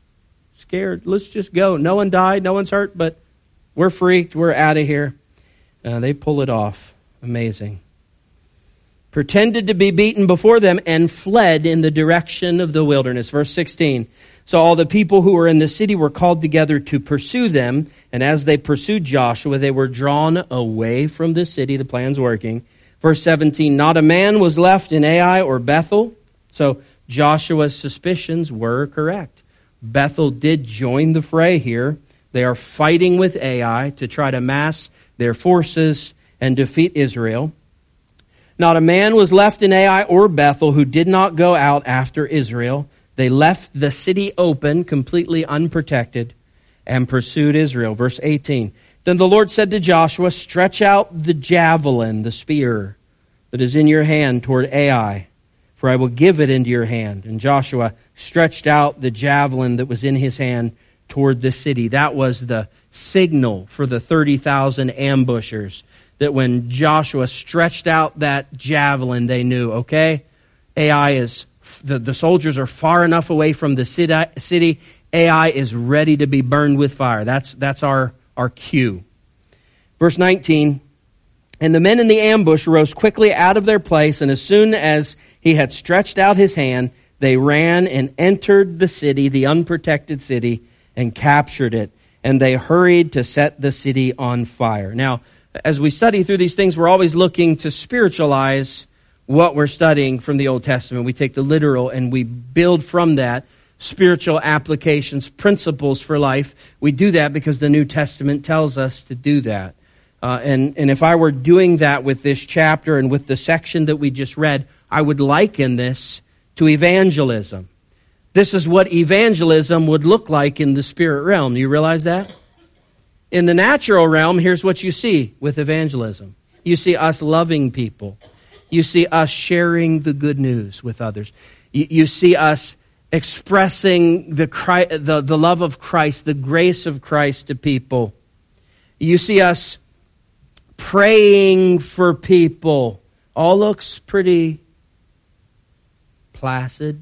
scared. Let's just go. No one died. No one's hurt, but we're freaked. We're out of here. Uh, they pull it off. Amazing. Pretended to be beaten before them and fled in the direction of the wilderness. Verse sixteen. So all the people who were in the city were called together to pursue them. And as they pursued Joshua, they were drawn away from the city. The plan's working. Verse seventeen. Not a man was left in Ai or Bethel. So Joshua's suspicions were correct. Bethel did join the fray here. They are fighting with Ai to try to mass their forces and defeat Israel. Not a man was left in Ai or Bethel who did not go out after Israel. They left the city open, completely unprotected, and pursued Israel. Verse eighteen. Then the Lord said to Joshua, stretch out the javelin, the spear that is in your hand toward Ai, for I will give it into your hand. And Joshua stretched out the javelin that was in his hand toward the city. That was the signal for the thirty thousand ambushers, that when Joshua stretched out that javelin, they knew, okay, Ai is, the, the soldiers are far enough away from the city. Ai is ready to be burned with fire. That's, that's our, our cue. Verse nineteen. And the men in the ambush rose quickly out of their place, and as soon as he had stretched out his hand, they ran and entered the city, the unprotected city, and captured it. And they hurried to set the city on fire. Now, as we study through these things, we're always looking to spiritualize what we're studying from the Old Testament. We take the literal and we build from that spiritual applications, principles for life. We do that because the New Testament tells us to do that. Uh, and, and if I were doing that with this chapter and with the section that we just read, I would liken this to evangelism. This is what evangelism would look like in the spirit realm. Do you realize that? In the natural realm, here's what you see with evangelism. You see us loving people. You see us sharing the good news with others. You, you see us expressing the, Christ, the the love of Christ, the grace of Christ to people. You see us praying for people. All looks pretty placid,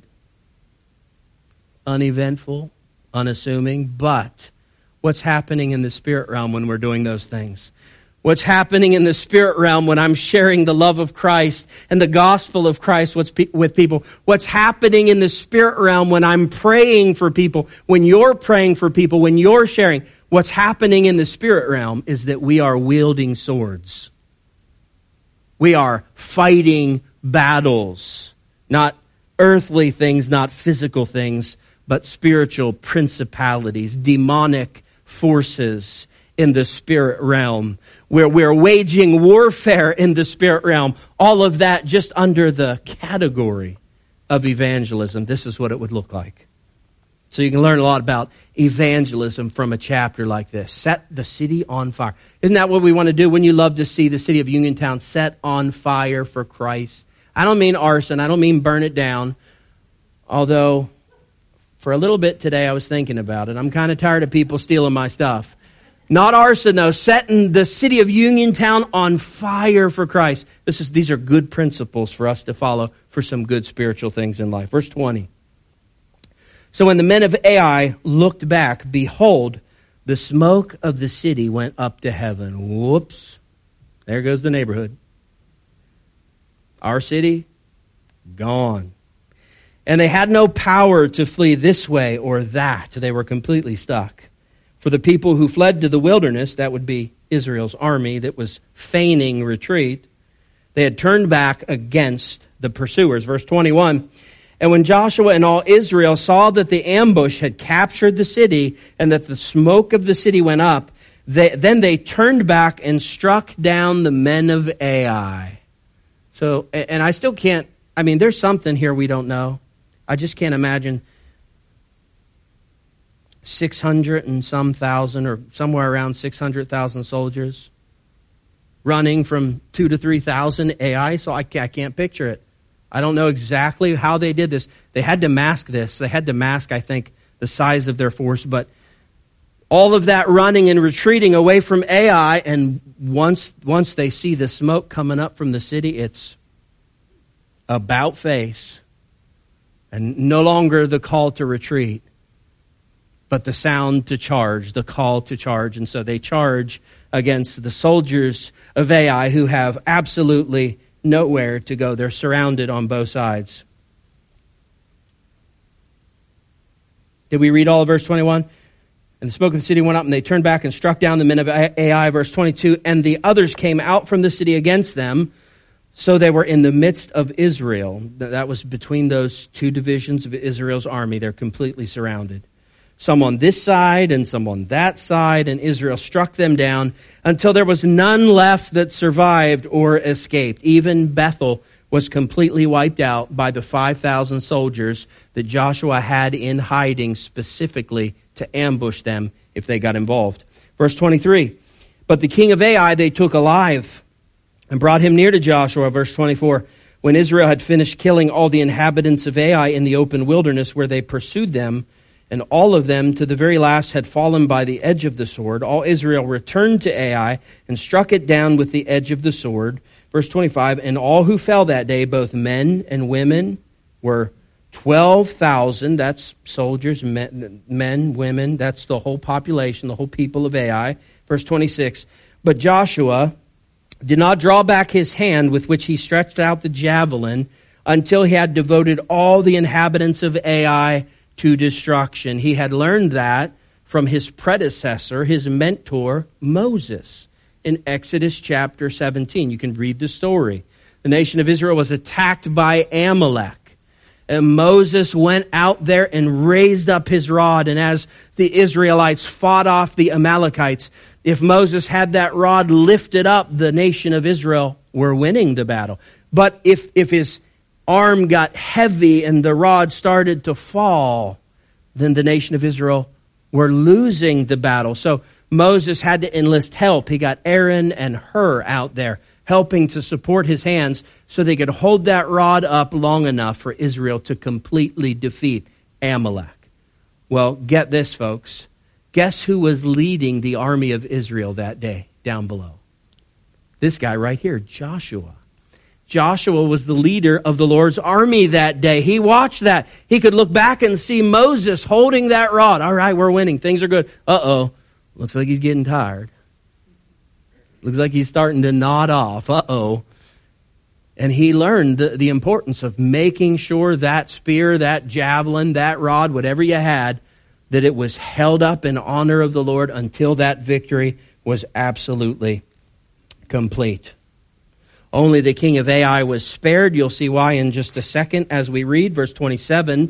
uneventful, unassuming. But what's happening in the spirit realm when we're doing those things? What's happening in the spirit realm when I'm sharing the love of Christ and the gospel of Christ with people? What's happening in the spirit realm when I'm praying for people, when you're praying for people, when you're sharing? What's happening in the spirit realm is that we are wielding swords. We are fighting battles, not earthly things, not physical things, but spiritual principalities, demonic forces in the spirit realm, where we're waging warfare in the spirit realm. All of that just under the category of evangelism. This is what it would look like. So you can learn a lot about evangelism from a chapter like this. Set the city on fire. Isn't that what we want to do? Wouldn't you love to see the city of Uniontown set on fire for Christ? I don't mean arson. I don't mean burn it down. Although, for a little bit today, I was thinking about it. I'm kind of tired of people stealing my stuff. Not arson, though. Setting the city of Uniontown on fire for Christ. This is, these are good principles for us to follow for some good spiritual things in life. Verse twenty. So when the men of Ai looked back, behold, the smoke of the city went up to heaven. Whoops. There goes the neighborhood. Our city, gone. And they had no power to flee this way or that. They were completely stuck. For the people who fled to the wilderness, that would be Israel's army that was feigning retreat, they had turned back against the pursuers. Verse twenty-one, and when Joshua and all Israel saw that the ambush had captured the city and that the smoke of the city went up, they, then they turned back and struck down the men of Ai. So, and I still can't, I mean, there's something here we don't know. I just can't imagine six hundred and some thousand, or somewhere around six hundred thousand soldiers running from two to three thousand Ai. So I can't, I can't picture it. I don't know exactly how they did this. They had to mask this. They had to mask, I think, the size of their force. But all of that running and retreating away from Ai, and once once they see the smoke coming up from the city, it's about face. And no longer the call to retreat, but the sound to charge, the call to charge. And so they charge against the soldiers of Ai, who have absolutely nowhere to go. They're surrounded on both sides. Did we read all of verse twenty-one? And the smoke of the city went up, and they turned back and struck down the men of Ai. Verse twenty-two, and the others came out from the city against them. So they were in the midst of Israel. That was between those two divisions of Israel's army. They're completely surrounded. Some on this side and some on that side, and Israel struck them down until there was none left that survived or escaped. Even Bethel was completely wiped out by the five thousand soldiers that Joshua had in hiding specifically to ambush them if they got involved. Verse twenty-three, but the king of Ai they took alive and brought him near to Joshua. Verse twenty-four, when Israel had finished killing all the inhabitants of Ai in the open wilderness where they pursued them, and all of them to the very last had fallen by the edge of the sword, all Israel returned to Ai and struck it down with the edge of the sword. Verse twenty-five, and all who fell that day, both men and women, were twelve thousand. That's soldiers, men, men, women. That's the whole population, the whole people of Ai. Verse twenty-six, but Joshua did not draw back his hand with which he stretched out the javelin until he had devoted all the inhabitants of Ai to destruction. He had learned that from his predecessor, his mentor, Moses, in Exodus chapter seventeen. You can read the story. The nation of Israel was attacked by Amalek, and Moses went out there and raised up his rod, and as the Israelites fought off the Amalekites, if Moses had that rod lifted up, the nation of Israel were winning the battle. But if, if his arm got heavy and the rod started to fall, then the nation of Israel were losing the battle. So Moses had to enlist help. He got Aaron and Hur out there helping to support his hands so they could hold that rod up long enough for Israel to completely defeat Amalek. Well, get this, folks. Guess who was leading the army of Israel that day down below? This guy right here, Joshua. Joshua was the leader of the Lord's army that day. He watched that. He could look back and see Moses holding that rod. All right, we're winning. Things are good. Uh-oh. Looks like he's getting tired. Looks like he's starting to nod off. Uh-oh. And he learned the, the importance of making sure that spear, that javelin, that rod, whatever you had, that it was held up in honor of the Lord until that victory was absolutely complete. Only the king of Ai was spared. You'll see why in just a second as we read verse twenty-seven.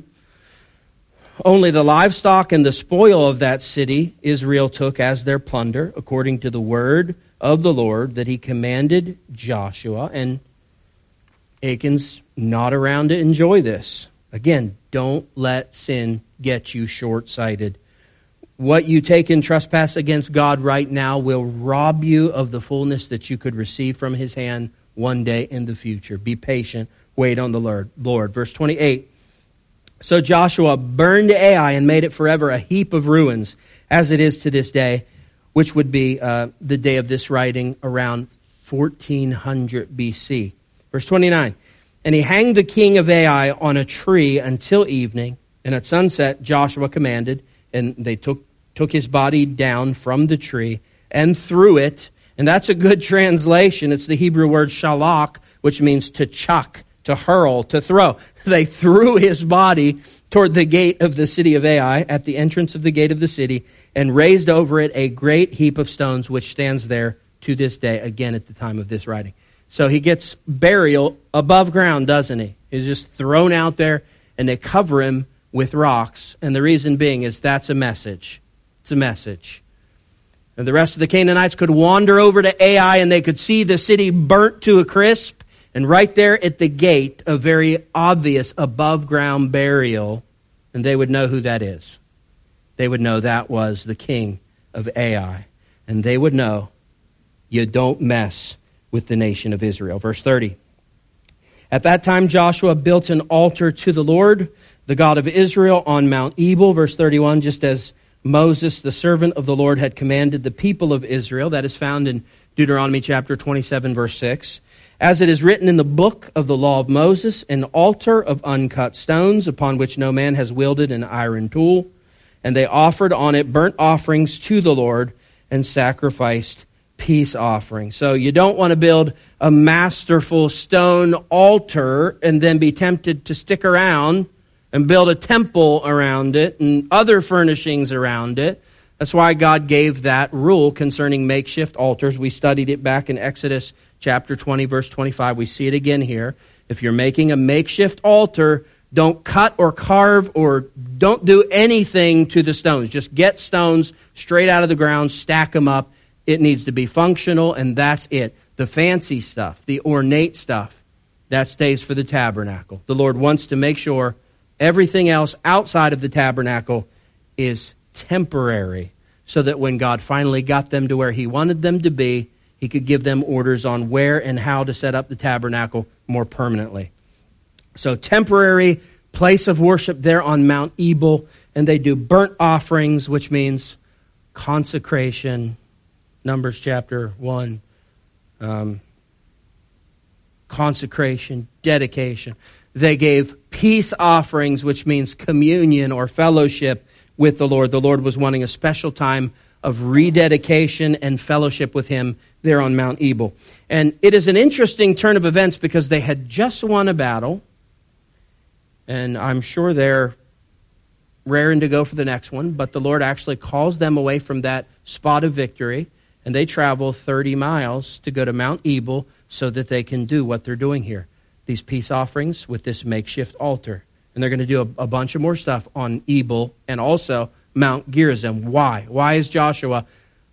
Only the livestock and the spoil of that city Israel took as their plunder, according to the word of the Lord that he commanded Joshua. And Achan's not around to enjoy this. Again, don't let sin get you short-sighted. What you take in trespass against God right now will rob you of the fullness that you could receive from his hand one day in the future. Be patient. Wait on the Lord. Lord. Verse twenty-eight. So Joshua burned Ai and made it forever a heap of ruins, as it is to this day, which would be uh, the day of this writing around fourteen hundred B C. Verse twenty-nine. And he hanged the king of Ai on a tree until evening, and at sunset Joshua commanded, and they took took his body down from the tree and threw it. And that's a good translation. It's the Hebrew word shalach, which means to chuck, to hurl, to throw. They threw his body toward the gate of the city of Ai, at the entrance of the gate of the city, and raised over it a great heap of stones, which stands there to this day, again at the time of this writing. So he gets burial above ground, doesn't he? He's just thrown out there, and they cover him with rocks. And the reason being is that's a message. It's a message. And the rest of the Canaanites could wander over to Ai, and they could see the city burnt to a crisp. And right there at the gate, a very obvious above-ground burial. And they would know who that is. They would know that was the king of Ai. And they would know you don't mess with the nation of Israel. Verse thirty. At that time Joshua built an altar to the Lord, the God of Israel, on Mount Ebal. Verse thirty-one, just as Moses, the servant of the Lord, had commanded the people of Israel. That is found in Deuteronomy chapter twenty-seven, verse six. As it is written in the book of the law of Moses, an altar of uncut stones upon which no man has wielded an iron tool. And they offered on it burnt offerings to the Lord and sacrificed peace offerings. So you don't want to build a masterful stone altar and then be tempted to stick around and build a temple around it and other furnishings around it. That's why God gave that rule concerning makeshift altars. We studied it back in Exodus chapter twenty, verse twenty-five. We see it again here. If you're making a makeshift altar, don't cut or carve or don't do anything to the stones. Just get stones straight out of the ground, stack them up. It needs to be functional, and that's it. The fancy stuff, the ornate stuff, that stays for the tabernacle. The Lord wants to make sure everything else outside of the tabernacle is temporary, so that when God finally got them to where he wanted them to be, he could give them orders on where and how to set up the tabernacle more permanently. So temporary place of worship there on Mount Ebal, and they do burnt offerings, which means consecration. Numbers chapter one. Um, consecration, dedication. They gave peace offerings, which means communion or fellowship with the Lord. The Lord was wanting a special time of rededication and fellowship with him there on Mount Ebal. And it is an interesting turn of events because they had just won a battle, and I'm sure they're raring to go for the next one, but the Lord actually calls them away from that spot of victory, and they travel thirty miles to go to Mount Ebal so that they can do what they're doing here. These peace offerings with this makeshift altar. And they're going to do a, a bunch of more stuff on Ebal and also Mount Gerizim. Why? Why is Joshua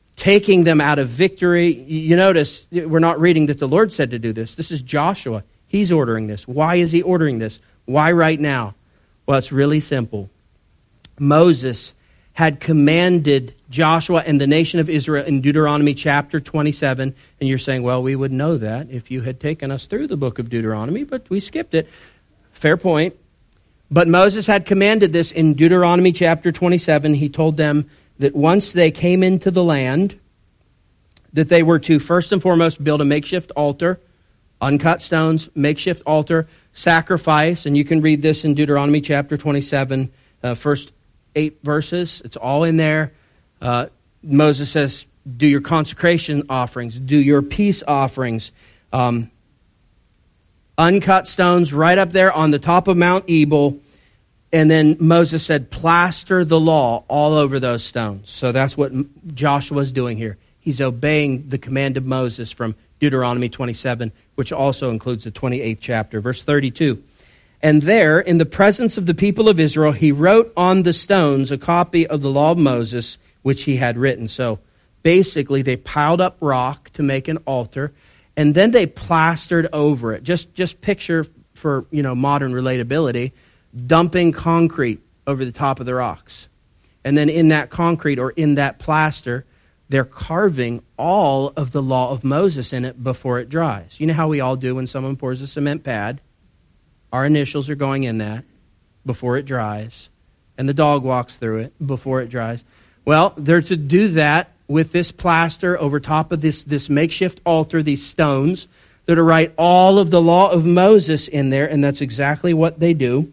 taking them out of victory? You notice we're not reading that the Lord said to do this. This is Joshua. He's ordering this. Why is he ordering this? Why right now? Well, it's really simple. Moses had commanded Joshua and the nation of Israel in Deuteronomy chapter twenty-seven. And you're saying, well, we would know that if you had taken us through the book of Deuteronomy, but we skipped it. Fair point. But Moses had commanded this in Deuteronomy chapter twenty-seven. He told them that once they came into the land, that they were to first and foremost build a makeshift altar, uncut stones, makeshift altar, sacrifice. And you can read this in Deuteronomy chapter twenty-seven, uh, first eight verses. It's all in there. Uh, Moses says, do your consecration offerings, do your peace offerings. Um, uncut stones right up there on the top of Mount Ebal. And then Moses said, plaster the law all over those stones. So that's what Joshua's doing here. He's obeying the command of Moses from Deuteronomy twenty-seven, which also includes the twenty-eighth chapter. Verse thirty-two. And there, in the presence of the people of Israel, he wrote on the stones a copy of the law of Moses, which he had written. So basically, they piled up rock to make an altar, and then they plastered over it. Just, just picture for, you know, modern relatability, dumping concrete over the top of the rocks. And then in that concrete or in that plaster, they're carving all of the law of Moses in it before it dries. You know how we all do when someone pours a cement pad? Our initials are going in that before it dries. And the dog walks through it before it dries. Well, they're to do that with this plaster over top of this, this makeshift altar, these stones. They're to write all of the law of Moses in there, and that's exactly what they do.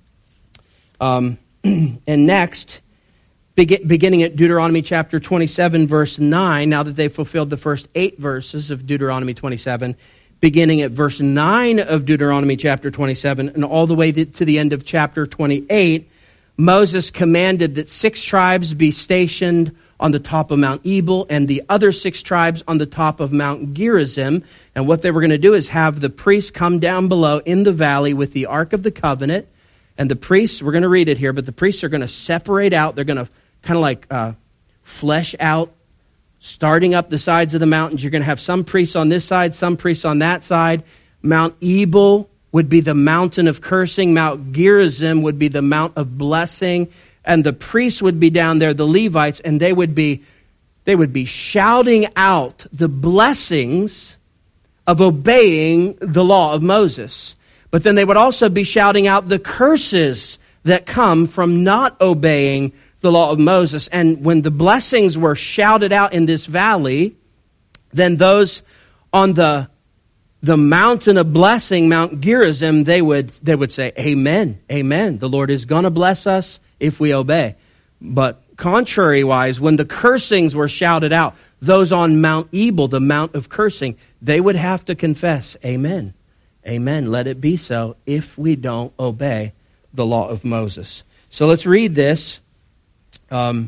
Um, and next, beginning at Deuteronomy chapter twenty-seven, verse nine, now that they've fulfilled the first eight verses of Deuteronomy twenty-seven, beginning at verse nine of Deuteronomy chapter twenty-seven, and all the way to the end of chapter twenty-eight, Moses commanded that six tribes be stationed on the top of Mount Ebal and the other six tribes on the top of Mount Gerizim. And what they were going to do is have the priests come down below in the valley with the Ark of the Covenant. And the priests, we're going to read it here, but the priests are going to separate out. They're going to kind of like uh, flesh out, starting up the sides of the mountains. You're going to have some priests on this side, some priests on that side. Mount Ebal would be the mountain of cursing. Mount Gerizim would be the mount of blessing. And the priests would be down there, the Levites, and they would be, they would be shouting out the blessings of obeying the law of Moses. But then they would also be shouting out the curses that come from not obeying the law of Moses. And when the blessings were shouted out in this valley, then those on the the mountain of blessing, Mount Gerizim, they would they would say, amen, amen. The Lord is going to bless us if we obey. But contrary-wise, when the cursings were shouted out, those on Mount Ebal, the mount of cursing, they would have to confess, amen, amen, let it be so if we don't obey the law of Moses. So let's read this. Um,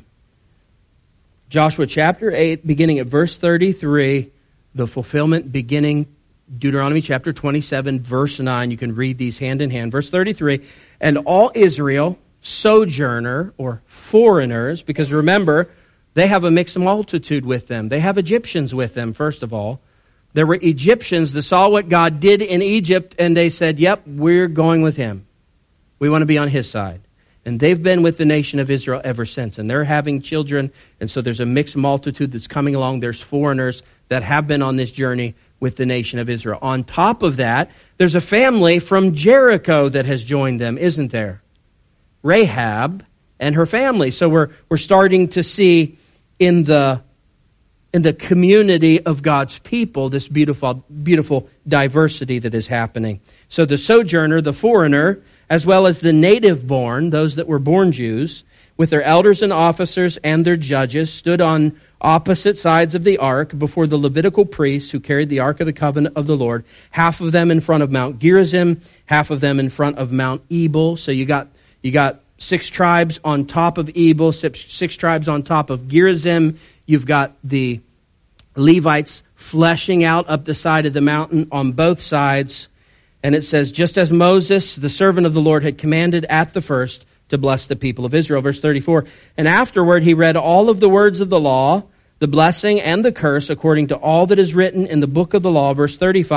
Joshua chapter eight, beginning at verse thirty-three, the fulfillment beginning Deuteronomy chapter twenty-seven, verse nine. You can read these hand in hand. Verse thirty-three, and all Israel, sojourner or foreigners, because remember, they have a mixed multitude with them. They have Egyptians with them, first of all. There were Egyptians that saw what God did in Egypt, and they said, yep, we're going with him. We want to be on his side. And they've been with the nation of Israel ever since. And they're having children. And so there's a mixed multitude that's coming along. There's foreigners that have been on this journey with the nation of Israel. On top of that, there's a family from Jericho that has joined them, isn't there? Rahab and her family. So we're we're starting to see in the in the community of God's people this beautiful beautiful diversity that is happening. So the sojourner, the foreigner, as well as the native born, those that were born Jews, with their elders and officers and their judges, stood on opposite sides of the ark before the Levitical priests who carried the Ark of the Covenant of the Lord, half of them in front of Mount Gerizim, half of them in front of Mount Ebal. So you got you got six tribes on top of Ebal, six, six tribes on top of Gerizim. You've got the Levites fleshing out up the side of the mountain on both sides. And it says, just as Moses, the servant of the Lord, had commanded at the first to bless the people of Israel. Verse thirty-four, and afterward he read all of the words of the law, the blessing and the curse, according to all that is written in the book of the law. Verse thirty-five,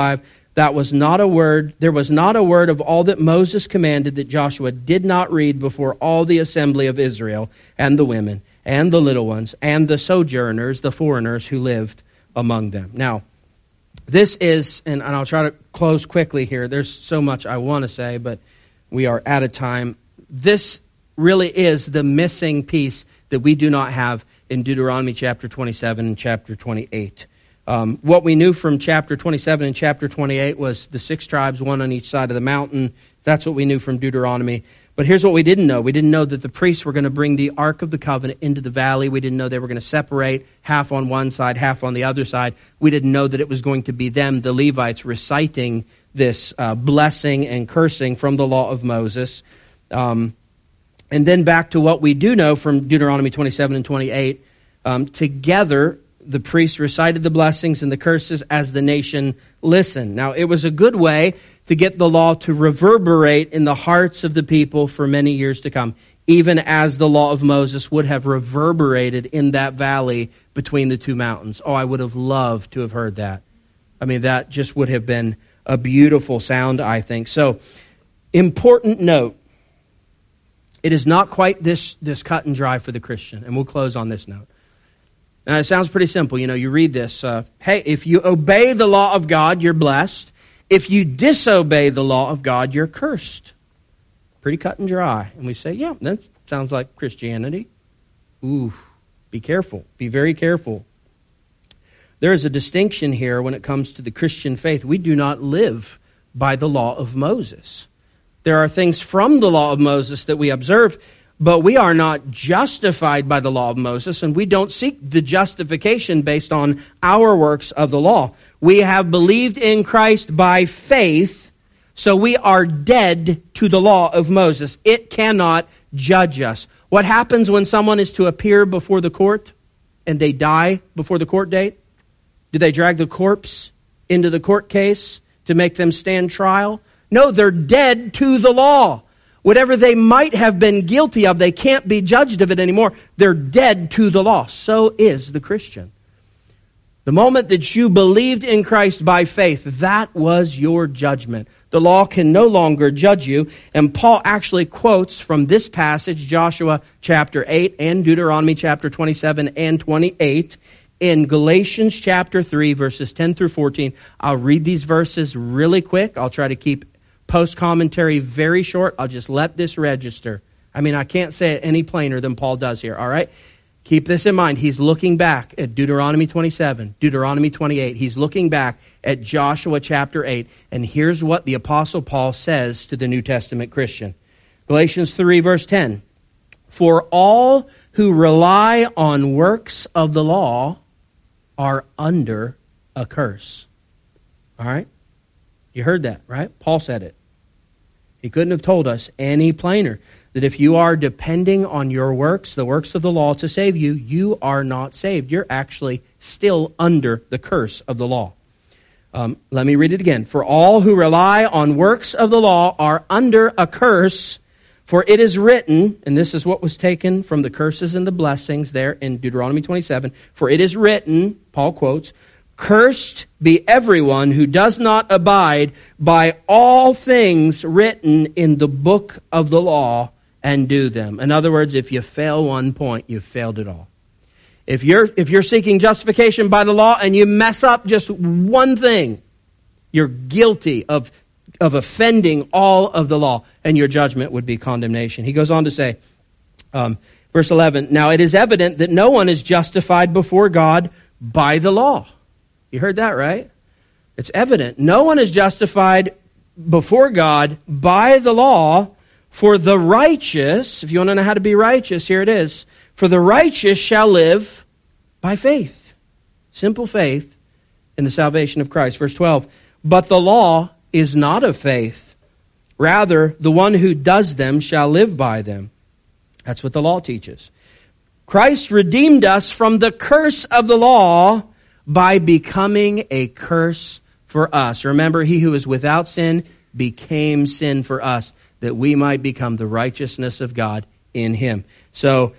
That was not a word, there was not a word of all that Moses commanded that Joshua did not read before all the assembly of Israel, and the women, and the little ones, and the sojourners, the foreigners who lived among them. Now, this is, and, and I'll try to close quickly here. There's so much I want to say, but we are out of time. This really is the missing piece that we do not have in Deuteronomy chapter twenty-seven and chapter twenty-eight. Um, what we knew from chapter twenty-seven and chapter twenty-eight was the six tribes, one on each side of the mountain. That's what we knew from Deuteronomy. But here's what we didn't know. We didn't know that the priests were going to bring the Ark of the Covenant into the valley. We didn't know they were going to separate half on one side, half on the other side. We didn't know that it was going to be them, the Levites, reciting this uh, blessing and cursing from the law of Moses. Um, and then back to what we do know from Deuteronomy twenty-seven and twenty-eight. Um, together, the priests recited the blessings and the curses as the nation listened. Now, it was a good way to get the law to reverberate in the hearts of the people for many years to come, even as the law of Moses would have reverberated in that valley between the two mountains. Oh, I would have loved to have heard that. I mean, that just would have been a beautiful sound, I think. So, important note, it is not quite this, this cut and dry for the Christian, and we'll close on this note. Now, it sounds pretty simple. You know, you read this. Uh, hey, if you obey the law of God, you're blessed. If you disobey the law of God, you're cursed. Pretty cut and dry. And we say, yeah, that sounds like Christianity. Ooh, be careful. Be very careful. There is a distinction here when it comes to the Christian faith. We do not live by the law of Moses. There are things from the law of Moses that we observe, but we are not justified by the law of Moses, and we don't seek the justification based on our works of the law. We have believed in Christ by faith, so we are dead to the law of Moses. It cannot judge us. What happens when someone is to appear before the court and they die before the court date? Do they drag the corpse into the court case to make them stand trial? No, they're dead to the law. Whatever they might have been guilty of, they can't be judged of it anymore. They're dead to the law. So is the Christian. The moment that you believed in Christ by faith, that was your judgment. The law can no longer judge you. And Paul actually quotes from this passage, Joshua chapter eight and Deuteronomy chapter twenty-seven and twenty-eight, in Galatians chapter three, verses ten through fourteen. I'll read these verses really quick. I'll try to keep post-commentary very short. I'll just let this register. I mean, I can't say it any plainer than Paul does here, all right? Keep this in mind. He's looking back at Deuteronomy twenty-seven, Deuteronomy twenty-eight. He's looking back at Joshua chapter eight. And here's what the Apostle Paul says to the New Testament Christian. Galatians three, verse ten. For all who rely on works of the law are under a curse. All right? You heard that, right? Paul said it. He couldn't have told us any plainer that if you are depending on your works, the works of the law to save you, you are not saved. You're actually still under the curse of the law. Um, let me read it again. For all who rely on works of the law are under a curse, for it is written, and this is what was taken from the curses and the blessings there in Deuteronomy twenty-seven, for it is written, Paul quotes, cursed be everyone who does not abide by all things written in the book of the law and do them. In other words, if you fail one point, you've failed it all. If you're, if you're seeking justification by the law and you mess up just one thing, you're guilty of, of offending all of the law, and your judgment would be condemnation. He goes on to say, um, verse eleven, now it is evident that no one is justified before God by the law. You heard that, right? It's evident. No one is justified before God by the law, for the righteous, if you want to know how to be righteous, here it is. For the righteous shall live by faith. Simple faith in the salvation of Christ. Verse twelve, but the law is not of faith. Rather, the one who does them shall live by them. That's what the law teaches. Christ redeemed us from the curse of the law by becoming a curse for us. Remember, he who is without sin became sin for us, that we might become the righteousness of God in him. So,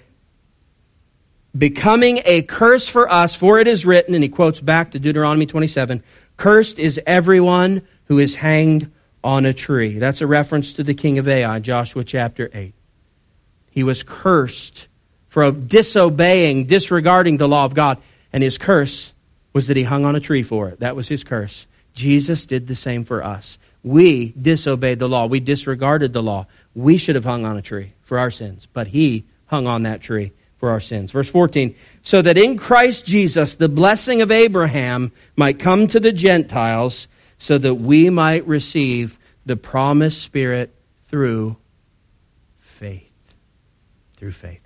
becoming a curse for us, for it is written, and he quotes back to Deuteronomy twenty-seven, cursed is everyone who is hanged on a tree. That's a reference to the king of Ai, Joshua chapter eight. He was cursed for disobeying, disregarding the law of God. And his curse was that he hung on a tree for it. That was his curse. Jesus did the same for us. We disobeyed the law. We disregarded the law. We should have hung on a tree for our sins. But he hung on that tree for our sins. Verse fourteen, so that in Christ Jesus the blessing of Abraham might come to the Gentiles, so that we might receive the promised Spirit through faith. Through faith.